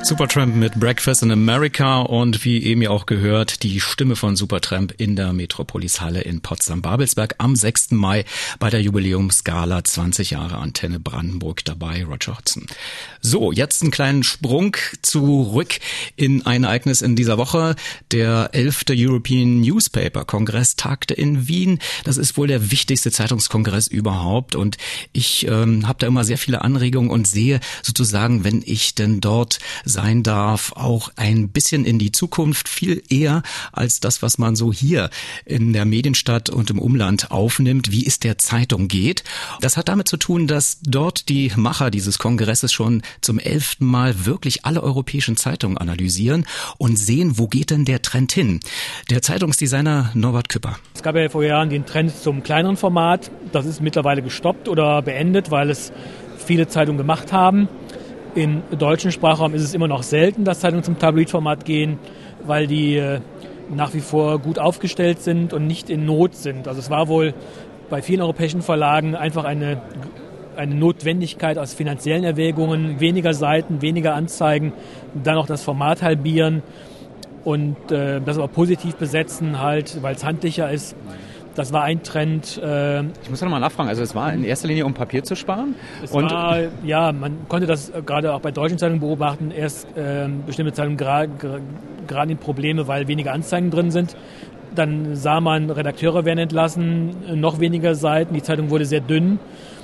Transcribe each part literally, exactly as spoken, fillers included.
Supertramp mit Breakfast in America und wie eben ja auch gehört, die Stimme von Supertramp in der Metropolis-Halle in Potsdam-Babelsberg am sechsten Mai bei der Jubiläumsgala zwanzig Jahre Antenne Brandenburg dabei, Roger Hodgson. So, jetzt einen kleinen Sprung zurück in ein Ereignis in dieser Woche. Der elfte European Newspaper Kongress tagte in Wien. Das ist wohl der wichtigste Zeitungskongress überhaupt und ich ähm, habe da immer sehr viele Anregungen und sehe sozusagen, wenn ich denn dort sein darf, auch ein bisschen in die Zukunft, viel eher als das, was man so hier in der Medienstadt und im Umland aufnimmt, wie es der Zeitung geht. Das hat damit zu tun, dass dort die Macher dieses Kongresses schon zum elften Mal wirklich alle europäischen Zeitungen analysieren und sehen, wo geht denn der Trend hin. Der Zeitungsdesigner Norbert Küpper. Es gab ja vor Jahren den Trend zum kleineren Format. Das ist mittlerweile gestoppt oder beendet, weil es viele Zeitungen gemacht haben. Im deutschen Sprachraum ist es immer noch selten, dass Zeitungen zum Tabloidformat gehen, weil die äh, nach wie vor gut aufgestellt sind und nicht in Not sind. Also es war wohl bei vielen europäischen Verlagen einfach eine, eine Notwendigkeit aus finanziellen Erwägungen, weniger Seiten, weniger Anzeigen, dann auch das Format halbieren und äh, das aber positiv besetzen, halt, weil es handlicher ist. Das war ein Trend. Äh, ich muss noch mal nachfragen, also es war in erster Linie, um Papier zu sparen? Es und war, ja, man konnte das gerade auch bei deutschen Zeitungen beobachten, erst äh, bestimmte Zeitungen gerade gra- in Probleme, weil weniger Anzeigen drin sind. Dann sah man, Redakteure werden entlassen, noch weniger Seiten, die Zeitung wurde sehr dünn.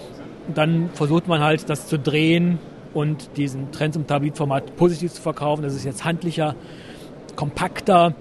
Dann versucht man halt, das zu drehen und diesen Trend zum Tabloidformat positiv zu verkaufen. Das ist jetzt handlicher, kompakter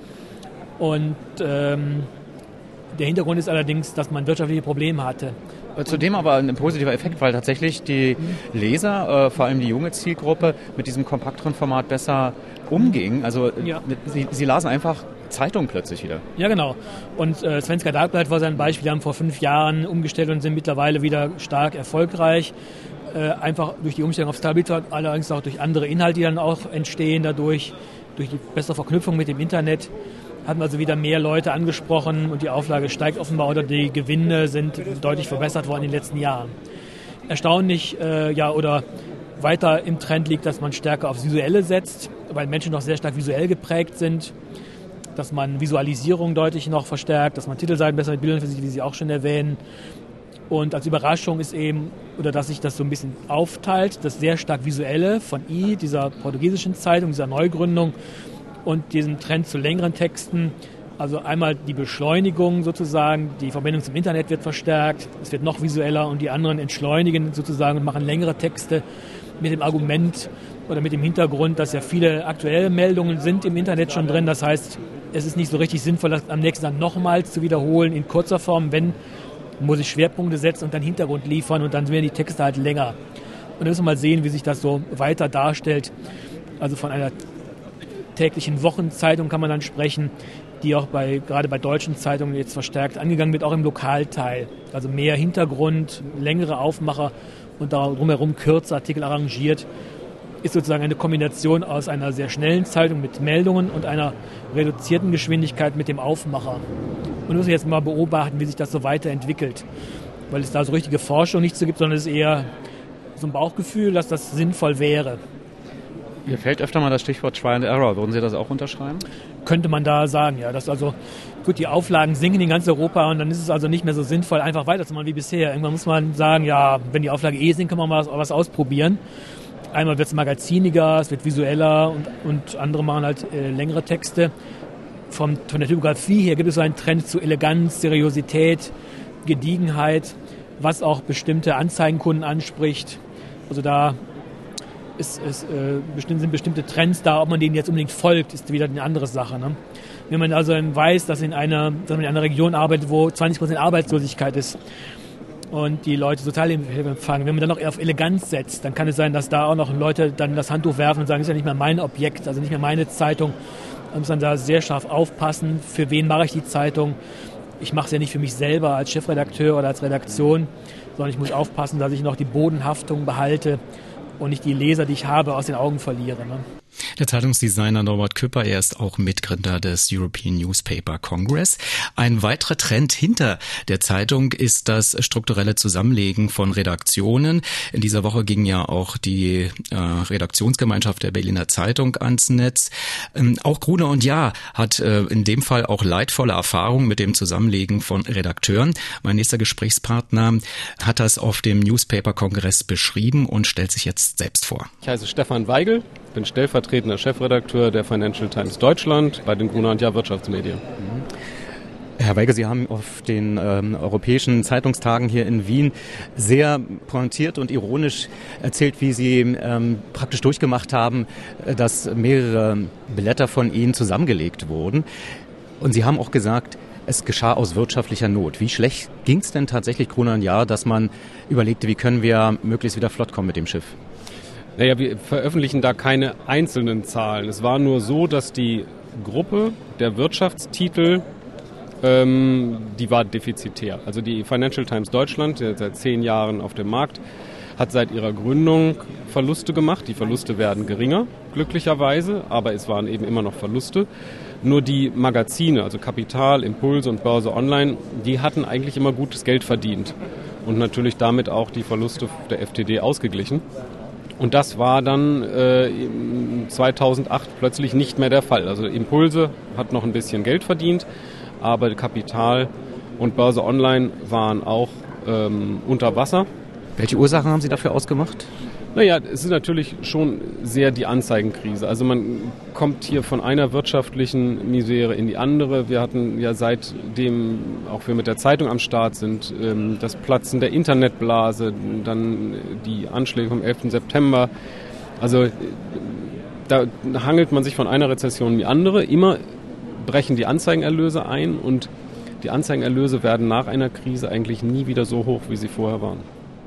und ähm, der Hintergrund ist allerdings, dass man wirtschaftliche Probleme hatte. Zudem aber ein positiver Effekt, weil tatsächlich die Leser, äh, vor allem die junge Zielgruppe, mit diesem kompakteren Format besser umging. Also ja. mit, sie, sie lasen einfach Zeitungen plötzlich wieder. Ja, genau. Und äh, Svenska Dagblatt war sein Beispiel. Die haben vor fünf Jahren umgestellt und sind mittlerweile wieder stark erfolgreich. Äh, einfach durch die Umstellung aufs Tablet, allerdings auch durch andere Inhalte, die dann auch entstehen dadurch, durch die bessere Verknüpfung mit dem Internet. Hatten also wieder mehr Leute angesprochen und die Auflage steigt offenbar oder die Gewinne sind deutlich verbessert worden in den letzten Jahren. Erstaunlich äh, ja oder weiter im Trend liegt, dass man stärker aufs Visuelle setzt, weil Menschen noch sehr stark visuell geprägt sind, dass man Visualisierung deutlich noch verstärkt, dass man Titelseiten besser mit Bildern versieht, wie Sie auch schon erwähnen. Und als Überraschung ist eben, oder dass sich das so ein bisschen aufteilt, das sehr stark Visuelle von I, dieser portugiesischen Zeitung, dieser Neugründung, und diesen Trend zu längeren Texten, also einmal die Beschleunigung sozusagen, die Verbindung zum Internet wird verstärkt, es wird noch visueller und die anderen entschleunigen sozusagen und machen längere Texte mit dem Argument oder mit dem Hintergrund, dass ja viele aktuelle Meldungen sind im Internet schon drin. Das heißt, es ist nicht so richtig sinnvoll, das am nächsten Tag nochmals zu wiederholen in kurzer Form. Wenn, muss ich Schwerpunkte setzen und dann Hintergrund liefern und dann werden die Texte halt länger. Und dann müssen wir mal sehen, wie sich das so weiter darstellt. Also von einer täglichen Wochenzeitung kann man dann sprechen, die auch bei, gerade bei deutschen Zeitungen jetzt verstärkt angegangen wird, auch im Lokalteil. Also mehr Hintergrund, längere Aufmacher und drumherum kürzer Artikel arrangiert. Ist sozusagen eine Kombination aus einer sehr schnellen Zeitung mit Meldungen und einer reduzierten Geschwindigkeit mit dem Aufmacher. Und wir müssen jetzt mal beobachten, wie sich das so weiterentwickelt. Weil es da so richtige Forschung nicht so gibt, sondern es ist eher so ein Bauchgefühl, dass das sinnvoll wäre. Mir fällt öfter mal das Stichwort Try and Error. Würden Sie das auch unterschreiben? Könnte man da sagen, ja. Dass also, gut, die Auflagen sinken in ganz Europa und dann ist es also nicht mehr so sinnvoll, einfach weiterzumachen wie bisher. Irgendwann muss man sagen, ja, wenn die Auflage eh sinkt, kann man mal was, was ausprobieren. Einmal wird es magaziniger, es wird visueller und, und andere machen halt äh, längere Texte. Vom, von der Typografie her gibt es so einen Trend zu Eleganz, Seriosität, Gediegenheit, was auch bestimmte Anzeigenkunden anspricht. Also da ist, ist, äh, bestimmt, sind bestimmte Trends da. Ob man denen jetzt unbedingt folgt, ist wieder eine andere Sache. Ne? Wenn man also weiß, dass, in einer, dass man in einer Region arbeitet, wo zwanzig Prozent Arbeitslosigkeit ist und die Leute Sozialhilfe empfangen, wenn man dann noch eher auf Eleganz setzt, dann kann es sein, dass da auch noch Leute dann das Handtuch werfen und sagen, das ist ja nicht mehr mein Objekt, also nicht mehr meine Zeitung. Man muss dann da sehr scharf aufpassen, für wen mache ich die Zeitung. Ich mache es ja nicht für mich selber als Chefredakteur oder als Redaktion, sondern ich muss aufpassen, dass ich noch die Bodenhaftung behalte und nicht die Leser, die ich habe, aus den Augen verliere. Ne? Der Zeitungsdesigner Norbert Küpper, er ist auch Mitgründer des European Newspaper Congress. Ein weiterer Trend hinter der Zeitung ist das strukturelle Zusammenlegen von Redaktionen. In dieser Woche ging ja auch die äh, Redaktionsgemeinschaft der Berliner Zeitung ans Netz. Ähm, auch Gruner und Jahr hat äh, in dem Fall auch leidvolle Erfahrungen mit dem Zusammenlegen von Redakteuren. Mein nächster Gesprächspartner hat das auf dem Newspaper Kongress beschrieben und stellt sich jetzt selbst vor. Ich heiße Stefan Weigel, bin stellvertretender Chefredakteur der Financial Times Deutschland bei den Gruner und Jahr Wirtschaftsmedien. Herr Weigel, Sie haben auf den ähm, europäischen Zeitungstagen hier in Wien sehr pointiert und ironisch erzählt, wie Sie ähm, praktisch durchgemacht haben, dass mehrere Blätter von Ihnen zusammengelegt wurden. Und Sie haben auch gesagt, es geschah aus wirtschaftlicher Not. Wie schlecht ging es denn tatsächlich Gruner und Jahr, dass man überlegte, wie können wir möglichst wieder flott kommen mit dem Schiff? Naja, wir veröffentlichen da keine einzelnen Zahlen. Es war nur so, dass die Gruppe der Wirtschaftstitel, ähm, die war defizitär. Also die Financial Times Deutschland, die seit zehn Jahren auf dem Markt, hat seit ihrer Gründung Verluste gemacht. Die Verluste werden geringer, glücklicherweise, aber es waren eben immer noch Verluste. Nur die Magazine, also Kapital, Impulse und Börse Online, die hatten eigentlich immer gutes Geld verdient und natürlich damit auch die Verluste der F T D ausgeglichen. Und das war dann äh, zweitausendacht plötzlich nicht mehr der Fall. Also Impulse hat noch ein bisschen Geld verdient, aber Kapital und Börse Online waren auch ähm, unter Wasser. Welche Ursachen haben Sie dafür ausgemacht? Naja, es ist natürlich schon sehr die Anzeigenkrise. Also man kommt hier von einer wirtschaftlichen Misere in die andere. Wir hatten ja seitdem, auch wir mit der Zeitung am Start sind, das Platzen der Internetblase, dann die Anschläge vom elften September. Also da hangelt man sich von einer Rezession in die andere. Immer brechen die Anzeigenerlöse ein und die Anzeigenerlöse werden nach einer Krise eigentlich nie wieder so hoch, wie sie vorher waren.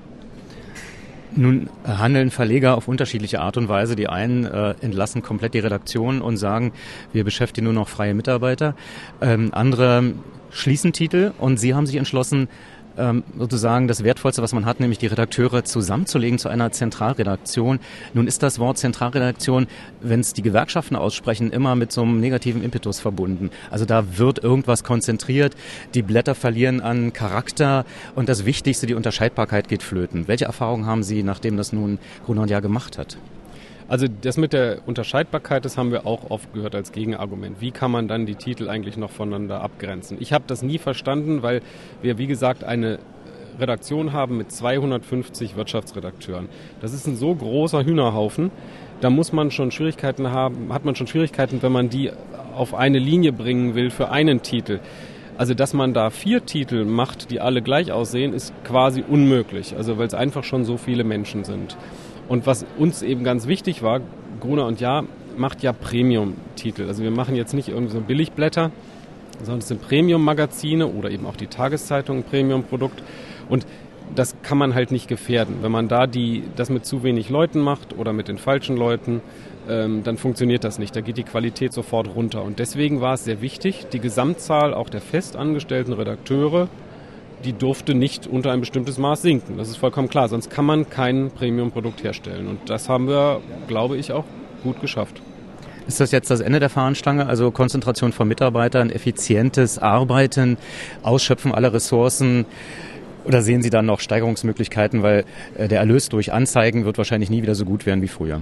Nun handeln Verleger auf unterschiedliche Art und Weise. Die einen äh, entlassen komplett die Redaktion und sagen, wir beschäftigen nur noch freie Mitarbeiter. Ähm, andere schließen Titel und Sie haben sich entschlossen, ähm, sozusagen das Wertvollste, was man hat, nämlich die Redakteure zusammenzulegen zu einer Zentralredaktion. Nun ist das Wort Zentralredaktion, wenn es die Gewerkschaften aussprechen, immer mit so einem negativen Impetus verbunden. Also da wird irgendwas konzentriert, die Blätter verlieren an Charakter und das Wichtigste, die Unterscheidbarkeit geht flöten. Welche Erfahrungen haben Sie, nachdem das nun Gruner und Jahr gemacht hat? Also das mit der Unterscheidbarkeit, das haben wir auch oft gehört als Gegenargument. Wie kann man dann die Titel eigentlich noch voneinander abgrenzen? Ich habe das nie verstanden, weil wir, wie gesagt, eine Redaktion haben mit zweihundertfünfzig Wirtschaftsredakteuren. Das ist ein so großer Hühnerhaufen, da muss man schon Schwierigkeiten haben, hat man schon Schwierigkeiten, wenn man die auf eine Linie bringen will für einen Titel. Also dass man da vier Titel macht, die alle gleich aussehen, ist quasi unmöglich, also weil es einfach schon so viele Menschen sind. Und was uns eben ganz wichtig war, Gruner und Jahr macht ja Premium-Titel. Also wir machen jetzt nicht irgendwie so Billigblätter, sondern es sind Premium-Magazine oder eben auch die Tageszeitung ein Premium-Produkt. Und das kann man halt nicht gefährden. Wenn man da die, das mit zu wenig Leuten macht oder mit den falschen Leuten, ähm, dann funktioniert das nicht. Da geht die Qualität sofort runter. Und deswegen war es sehr wichtig, die Gesamtzahl auch der festangestellten Redakteure, die durfte nicht unter ein bestimmtes Maß sinken. Das ist vollkommen klar, sonst kann man kein Premium-Produkt herstellen. Und das haben wir, glaube ich, auch gut geschafft. Ist das jetzt das Ende der Fahnenstange, also Konzentration von Mitarbeitern, effizientes Arbeiten, Ausschöpfen aller Ressourcen? Oder sehen Sie dann noch Steigerungsmöglichkeiten, weil der Erlös durch Anzeigen wird wahrscheinlich nie wieder so gut werden wie früher?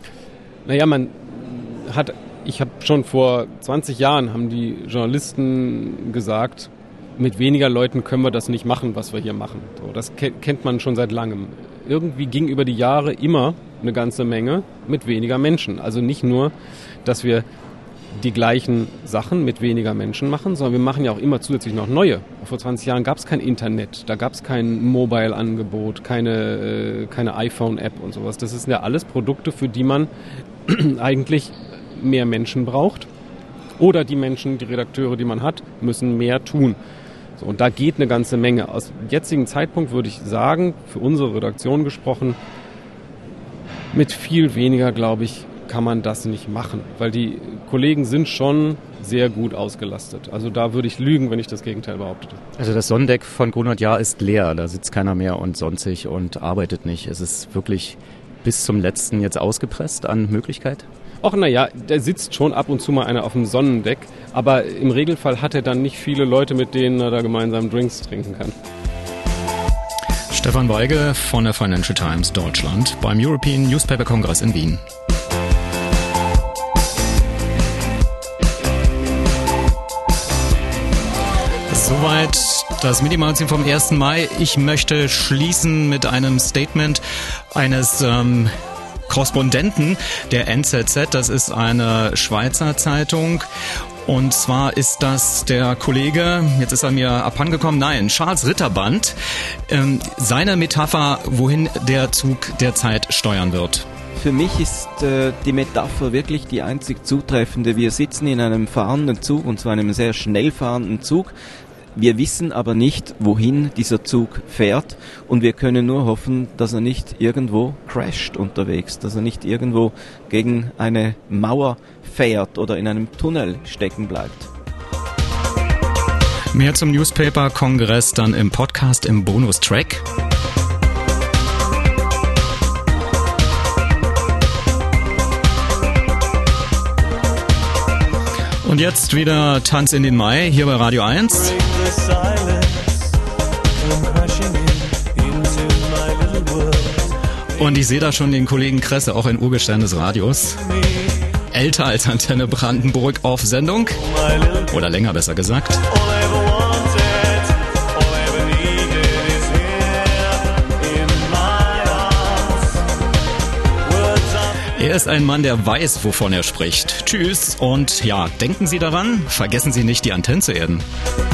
Naja, man hat, ich habe schon vor zwanzig Jahren, haben die Journalisten gesagt, mit weniger Leuten können wir das nicht machen, was wir hier machen. So, das ke- kennt man schon seit langem. Irgendwie ging über die Jahre immer eine ganze Menge mit weniger Menschen. Also nicht nur, dass wir die gleichen Sachen mit weniger Menschen machen, sondern wir machen ja auch immer zusätzlich noch neue. Vor zwanzig Jahren gab es kein Internet, da gab es kein Mobile-Angebot, keine, äh, keine iPhone-App und sowas. Das sind ja alles Produkte, für die man eigentlich mehr Menschen braucht. Oder die Menschen, die Redakteure, die man hat, müssen mehr tun. So, und da geht eine ganze Menge. Aus dem jetzigen Zeitpunkt würde ich sagen, für unsere Redaktion gesprochen, mit viel weniger, glaube ich, kann man das nicht machen. Weil die Kollegen sind schon sehr gut ausgelastet. Also da würde ich lügen, wenn ich das Gegenteil behauptete. Also das Sonnendeck von Gruner und Jahr ist leer. Da sitzt keiner mehr und sonstig und arbeitet nicht. Es ist wirklich bis zum Letzten jetzt ausgepresst an Möglichkeit? Ach naja, da sitzt schon ab und zu mal einer auf dem Sonnendeck, aber im Regelfall hat er dann nicht viele Leute, mit denen er da gemeinsam Drinks trinken kann. Stefan Weige von der Financial Times Deutschland beim European Newspaper Congress in Wien. Soweit das Midi-Magazin vom ersten Mai. Ich möchte schließen mit einem Statement eines ähm, Korrespondenten der N Z Z. Das ist eine Schweizer Zeitung. Und zwar ist das der Kollege, jetzt ist er mir abhandengekommen, nein, Charles Ritterband. Ähm, seine Metapher, wohin der Zug derzeit steuern wird. Für mich ist äh, die Metapher wirklich die einzig zutreffende. Wir sitzen in einem fahrenden Zug, und zwar einem sehr schnell fahrenden Zug. Wir wissen aber nicht, wohin dieser Zug fährt, und wir können nur hoffen, dass er nicht irgendwo crasht unterwegs, dass er nicht irgendwo gegen eine Mauer fährt oder in einem Tunnel stecken bleibt. Mehr zum Newspaper-Kongress dann im Podcast im Bonustrack. Und jetzt wieder Tanz in den Mai hier bei Radio eins. Und ich sehe da schon den Kollegen Kresse, auch ein Urgestein des Radios. Älter als Antenne Brandenburg auf Sendung. Oder länger, besser gesagt. Er ist ein Mann, der weiß, wovon er spricht. Tschüss und ja, denken Sie daran, vergessen Sie nicht, die Antennen zu erden.